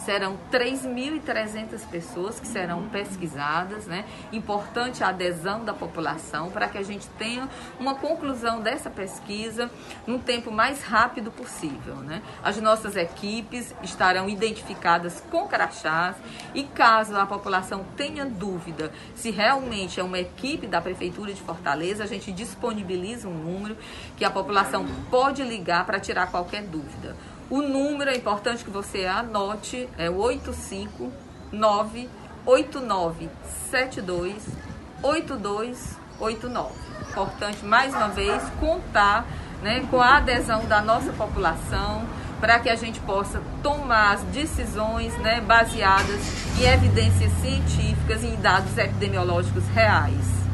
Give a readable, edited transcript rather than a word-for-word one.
Serão 3.300 pessoas que serão pesquisadas, né? Importante a adesão da população para que a gente tenha uma conclusão dessa pesquisa no tempo mais rápido possível, né? As nossas equipes estarão identificadas com crachás e caso a população tenha dúvida se realmente é uma equipe da Prefeitura de Fortaleza, a gente disponibiliza um número que a população pode ligar para tirar qualquer dúvida. O número é importante que você anote, é o 859-8972-8289. Importante, mais uma vez, contar, né, com a adesão da nossa população para que a gente possa tomar as decisões, né, baseadas em evidências científicas e em dados epidemiológicos reais.